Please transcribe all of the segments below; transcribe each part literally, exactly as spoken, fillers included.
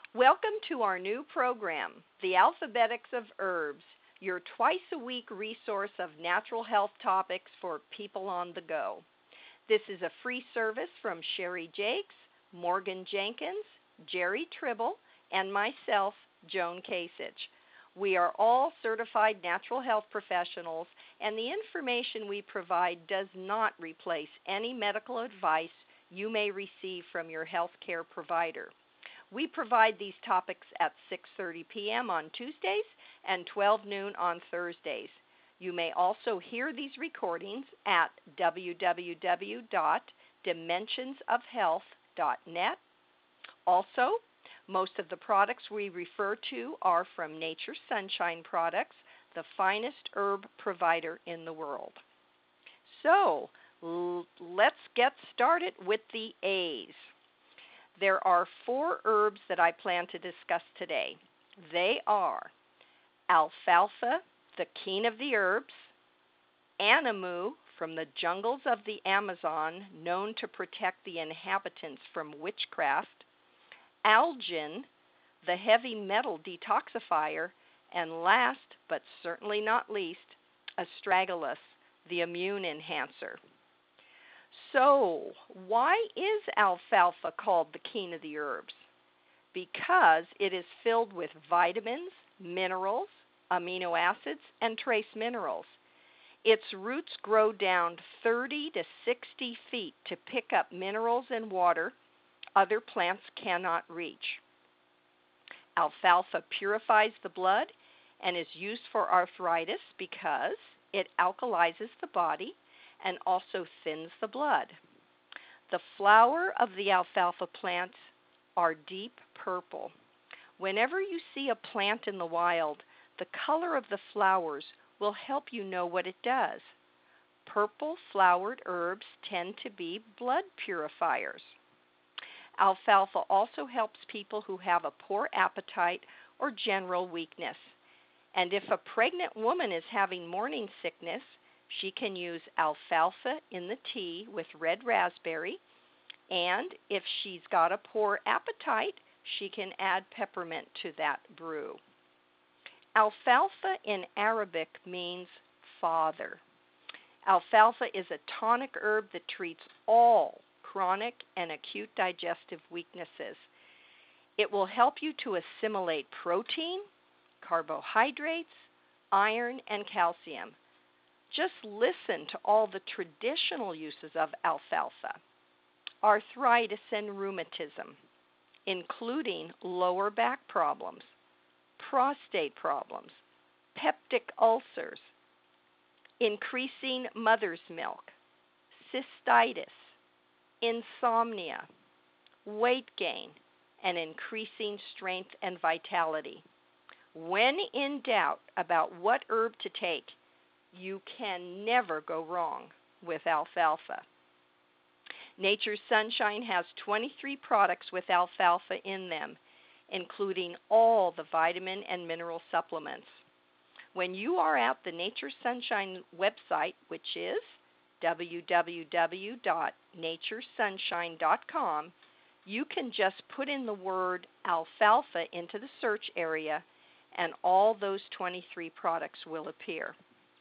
Welcome to our new program, The Alphabetics of Herbs, your twice-a-week resource of natural health topics for people on the go. This is a free service from Sherry Jakes, Morgan Jenkins, Jerry Tribble, and myself, Joan Kasich. We are all certified natural health professionals, and the information we provide does not replace any medical advice you may receive from your healthcare provider. We provide these topics at six thirty p.m. on Tuesdays and twelve noon on Thursdays. You may also hear these recordings at w w w dot dimensions of health dot net. Also, most of the products we refer to are from Nature's Sunshine Products, the finest herb provider in the world. So, l- let's get started with the A's. There are four herbs that I plan to discuss today. They are alfalfa, the king of the herbs, anamu, from the jungles of the Amazon, known to protect the inhabitants from witchcraft, algin, the heavy metal detoxifier, and last but certainly not least, astragalus, the immune enhancer. So, why is alfalfa called the king of the herbs? Because it is filled with vitamins, minerals, amino acids, and trace minerals. Its roots grow down thirty to sixty feet to pick up minerals and water other plants cannot reach. Alfalfa purifies the blood and is used for arthritis because it alkalizes the body and also thins the blood. The flower of the alfalfa plants are deep purple. Whenever you see a plant in the wild, the color of the flowers will help you know what it does. Purple flowered herbs tend to be blood purifiers. Alfalfa also helps people who have a poor appetite or general weakness. And if a pregnant woman is having morning sickness, she can use alfalfa in the tea with red raspberry, and if she's got a poor appetite, she can add peppermint to that brew. Alfalfa in Arabic means father. Alfalfa is a tonic herb that treats all chronic and acute digestive weaknesses. It will help you to assimilate protein, carbohydrates, iron, and calcium. Just listen to all the traditional uses of alfalfa. Arthritis and rheumatism, including lower back problems, prostate problems, peptic ulcers, increasing mother's milk, cystitis, insomnia, weight gain, and increasing strength and vitality. When in doubt about what herb to take, you can never go wrong with alfalfa. Nature's Sunshine has twenty-three products with alfalfa in them, including all the vitamin and mineral supplements. When you are at the Nature's Sunshine website, which is w w w dot nature sunshine dot com, you can just put in the word alfalfa into the search area and all those twenty-three products will appear.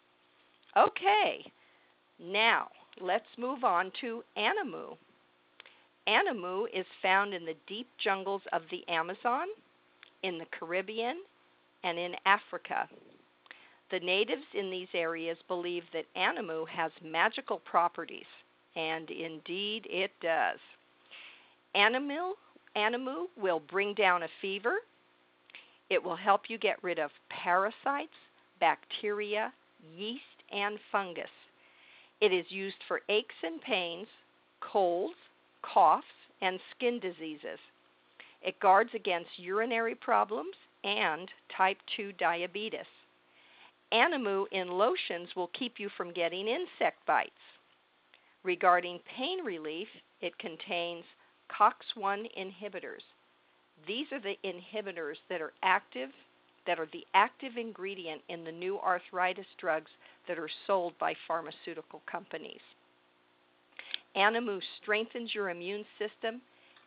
Okay, now let's move on to anamu. Anamu is found in the deep jungles of the Amazon, in the Caribbean, and in Africa. The natives in these areas believe that anamu has magical properties, and indeed it does. Anamu, anamu will bring down a fever. It will help you get rid of parasites, bacteria, yeast, and fungus. It is used for aches and pains, colds, coughs, and skin diseases. It guards against urinary problems and type two diabetes. Anamu in lotions will keep you from getting insect bites. Regarding pain relief, it contains C O X one inhibitors. These are the inhibitors that are active, that are the active ingredient in the new arthritis drugs that are sold by pharmaceutical companies. Anamu strengthens your immune system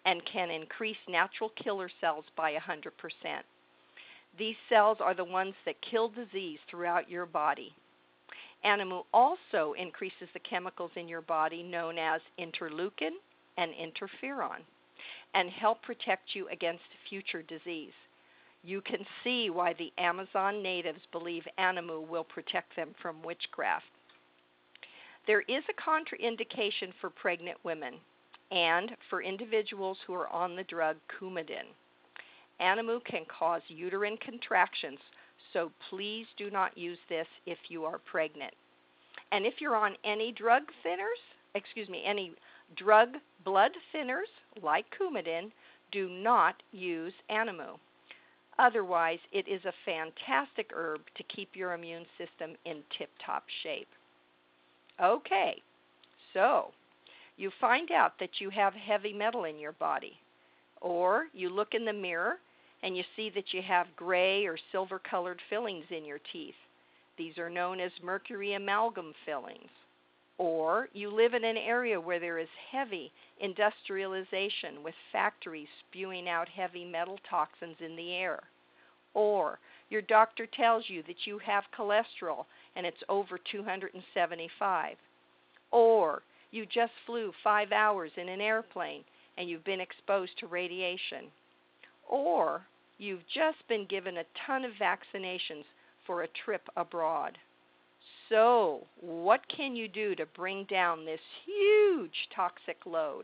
and can increase natural killer cells by one hundred percent. These cells are the ones that kill disease throughout your body. Animu also increases the chemicals in your body known as interleukin and interferon and help protect you against future disease. You can see why the Amazon natives believe Animu will protect them from witchcraft. There is a contraindication for pregnant women and for individuals who are on the drug Coumadin. Animu can cause uterine contractions, so please do not use this if you are pregnant. And if you're on any drug thinners, excuse me, any drug blood thinners like Coumadin, do not use Animu. Otherwise, it is a fantastic herb to keep your immune system in tip-top shape. Okay, so you find out that you have heavy metal in your body, or you look in the mirror and you see that you have gray or silver-colored fillings in your teeth. These are known as mercury amalgam fillings. Or you live in an area where there is heavy industrialization with factories spewing out heavy metal toxins in the air. Or your doctor tells you that you have cholesterol and it's over two hundred seventy-five. Or you just flew five hours in an airplane and you've been exposed to radiation. Or you've just been given a ton of vaccinations for a trip abroad. So, what can you do to bring down this huge toxic load?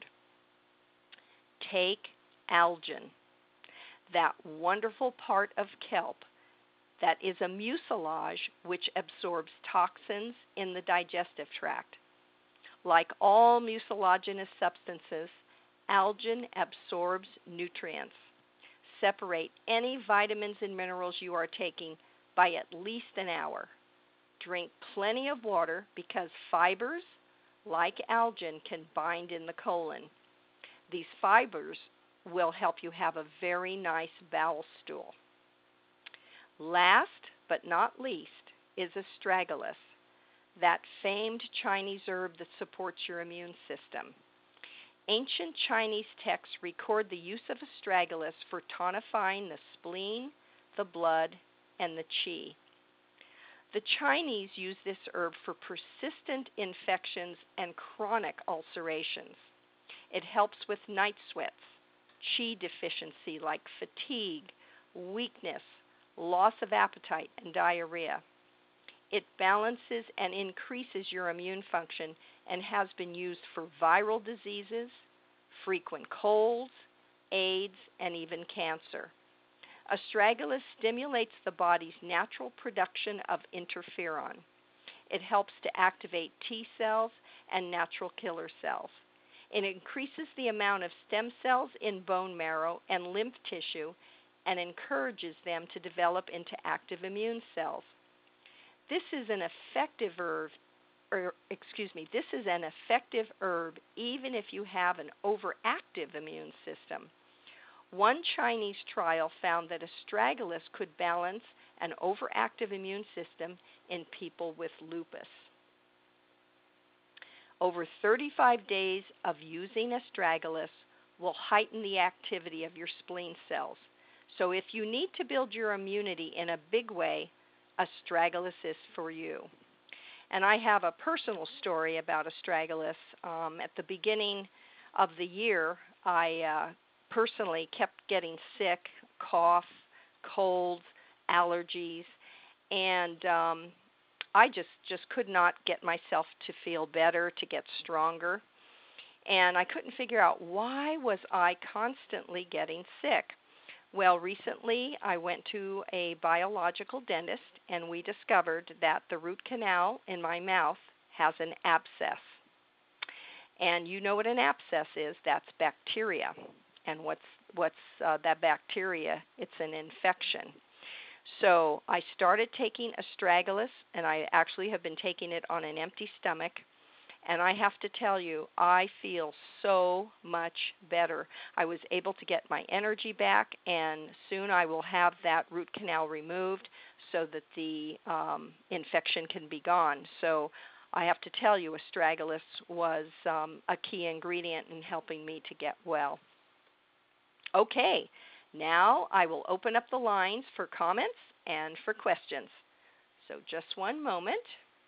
Take algin, that wonderful part of kelp that is a mucilage which absorbs toxins in the digestive tract. Like all mucilaginous substances, algin absorbs nutrients. Separate any vitamins and minerals you are taking by at least an hour. Drink plenty of water because fibers, like algin, can bind in the colon. These fibers will help you have a very nice bowel stool. Last but not least is astragalus, that famed Chinese herb that supports your immune system. Ancient Chinese texts record the use of astragalus for tonifying the spleen, the blood, and the qi. The Chinese use this herb for persistent infections and chronic ulcerations. It helps with night sweats, qi deficiency like fatigue, weakness, loss of appetite, and diarrhea. It balances and increases your immune function and has been used for viral diseases, frequent colds, AIDS, and even cancer. Astragalus stimulates the body's natural production of interferon. It helps to activate T cells and natural killer cells. It increases the amount of stem cells in bone marrow and lymph tissue and encourages them to develop into active immune cells. This is an effective herb, or excuse me, this is an effective herb even if you have an overactive immune system. One Chinese trial found that astragalus could balance an overactive immune system in people with lupus. Over thirty-five days of using astragalus will heighten the activity of your spleen cells. So if you need to build your immunity in a big way, astragalus is for you. And I have a personal story about astragalus. Um, at the beginning of the year, I uh, personally kept getting sick, cough, colds, allergies, and um, I just, just could not get myself to feel better, to get stronger. And I couldn't figure out why was I constantly getting sick. Well, recently I went to a biological dentist, and we discovered that the root canal in my mouth has an abscess. And you know what an abscess is? That's bacteria. And what's what's uh, that bacteria? It's an infection. So I started taking astragalus, and I actually have been taking it on an empty stomach. And I have to tell you, I feel so much better. I was able to get my energy back, and soon I will have that root canal removed so that the um, infection can be gone. So I have to tell you, astragalus was um, a key ingredient in helping me to get well. Okay, now I will open up the lines for comments and for questions. So just one moment.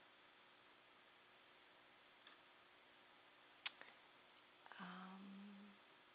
Um,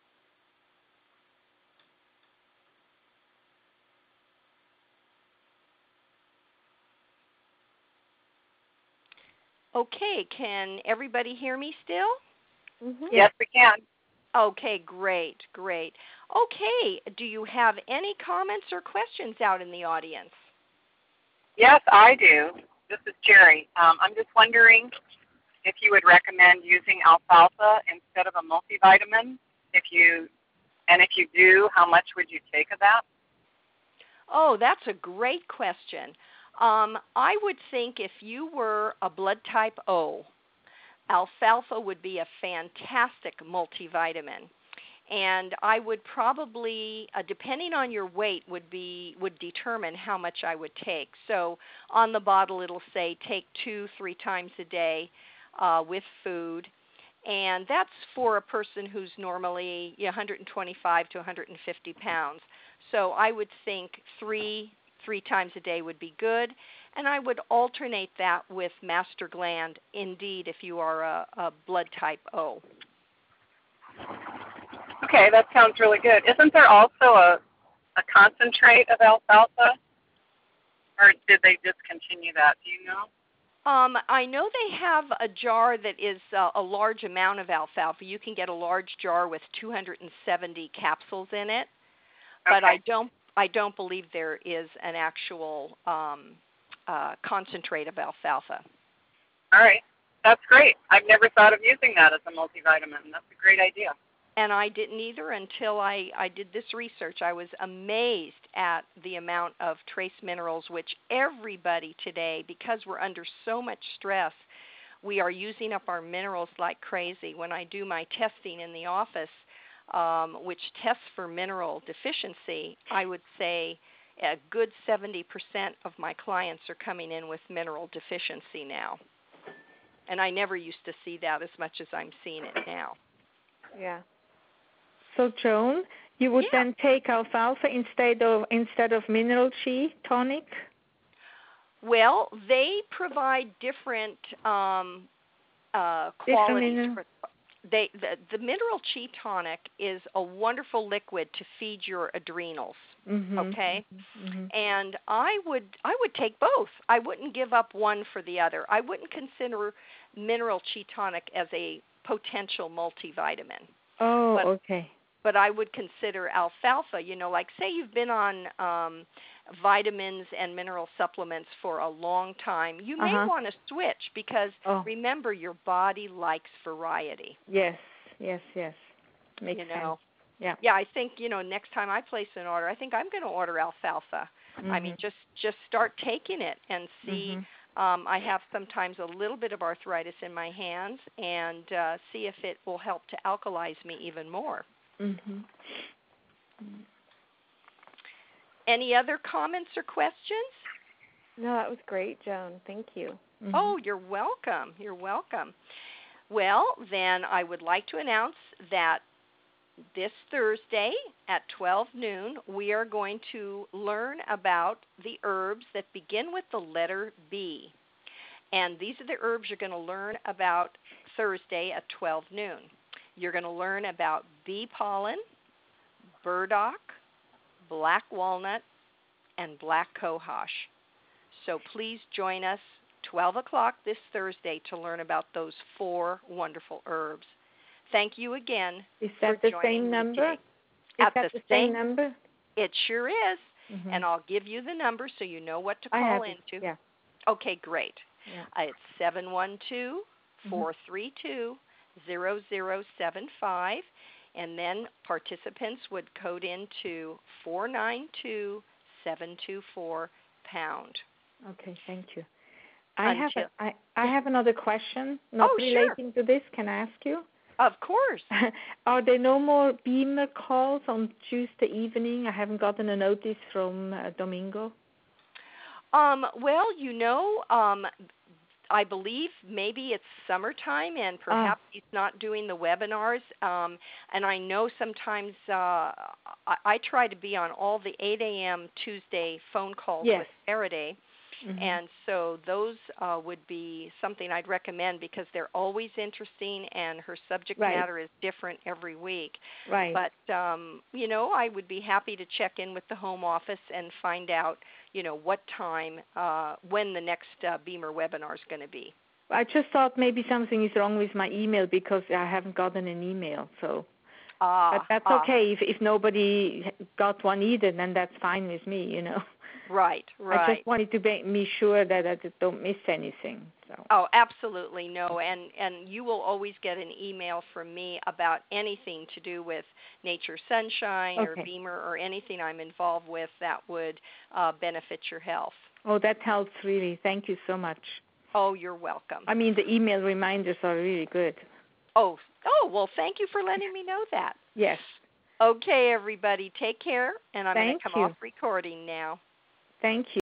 okay, can everybody hear me still? Mm-hmm. Yes, we can. Okay, great, great. Okay, do you have any comments or questions out in the audience? Yes, I do. This is Jerry. Um, I'm just wondering if you would recommend using alfalfa instead of a multivitamin. If you, and if you do, how much would you take of that? Oh, that's a great question. Um, I would think if you were a blood type O, alfalfa would be a fantastic multivitamin. And I would probably, uh, depending on your weight, would be would determine how much I would take. So on the bottle, it'll say take two, three times a day uh, with food, and that's for a person who's normally you know, one twenty-five to one hundred fifty pounds. So I would think three three times a day would be good, and I would alternate that with Master Gland, indeed, if you are a, a blood type O. Okay, that sounds really good. Isn't there also a, a concentrate of alfalfa, or did they discontinue that? Do you know? Um, I know they have a jar that is uh, a large amount of alfalfa. You can get a large jar with two hundred seventy capsules in it, but Okay. I don't. I don't believe there is an actual um, uh, concentrate of alfalfa. All right, that's great. I've never thought of using that as a multivitamin. That's a great idea. And I didn't either until I, I did this research. I was amazed at the amount of trace minerals, which everybody today, because we're under so much stress, we are using up our minerals like crazy. When I do my testing in the office, um, which tests for mineral deficiency, I would say a good seventy percent of my clients are coming in with mineral deficiency now. And I never used to see that as much as I'm seeing it now. Yeah. So, Joan, you would yeah. then take alfalfa instead of instead of mineral chi tonic? Well, they provide different um, uh, qualities. Different for, they the, the mineral chi tonic is a wonderful liquid to feed your adrenals. Mm-hmm. Okay, mm-hmm. and I would I would take both. I wouldn't give up one for the other. I wouldn't consider mineral chi tonic as a potential multivitamin. Oh, but, okay. But I would consider alfalfa. You know, like say you've been on um, vitamins and mineral supplements for a long time, you may uh-huh. want to switch because oh. remember, your body likes variety. Yes, yes, yes. Makes you know. sense. Yeah. Yeah, I think, you know, next time I place an order, I think I'm going to order alfalfa. Mm-hmm. I mean, just just start taking it and see. Mm-hmm. Um, I have sometimes a little bit of arthritis in my hands, and uh, see if it will help to alkalize me even more. Mm-hmm. Any other comments or questions? No, that was great, Joan. Thank you. Mm-hmm. Oh, you're welcome. You're welcome. Well, then I would like to announce that this Thursday at twelve noon, we are going to learn about the herbs that begin with the letter B. And these are the herbs you're going to learn about Thursday at twelve noon. You're going to learn about bee pollen, burdock, black walnut, and black cohosh. So please join us twelve o'clock this Thursday to learn about those four wonderful herbs. Thank you again. Is that the same number? Is At that the the same same number? It sure is. Mm-hmm. And I'll give you the number so you know what to I call have into. It. Yeah. Okay, great. Yeah. Uh, it's seven one two, four three two, zero zero seven five. And then participants would code into four nine two, seven two four pound. Okay, thank you. I Until, have a, I, I have another question, not oh, relating sure. to this. Can I ask you? Of course. Are there no more Beamer calls on Tuesday evening? I haven't gotten a notice from uh, Domingo. Um, well, you know, um, I believe maybe it's summertime and perhaps he's not doing the webinars. Um, and I know sometimes uh, I, I try to be on all the eight a.m. Tuesday phone calls Yes. with Faraday. Mhm. And so those uh, would be something I'd recommend because they're always interesting and her subject Right. matter is different every week. Right. But, um, you know, I would be happy to check in with the home office and find out, you know, what time, uh, when the next uh, Beamer webinar is going to be. I just thought maybe something is wrong with my email because I haven't gotten an email. So, Ah, but that's ah, okay. If if nobody got one either, then that's fine with me. You know. Right, right. I just wanted to make me sure that I don't miss anything. So. Oh, absolutely no, and and you will always get an email from me about anything to do with Nature Sunshine Okay. or Beamer or anything I'm involved with that would uh, benefit your health. Oh, that helps really. Thank you so much. Oh, you're welcome. I mean, the email reminders are really good. Oh, oh, well, thank you for letting me know that. Yes. Okay, everybody, take care, and I'm going Thank to come you. off recording now. Thank you.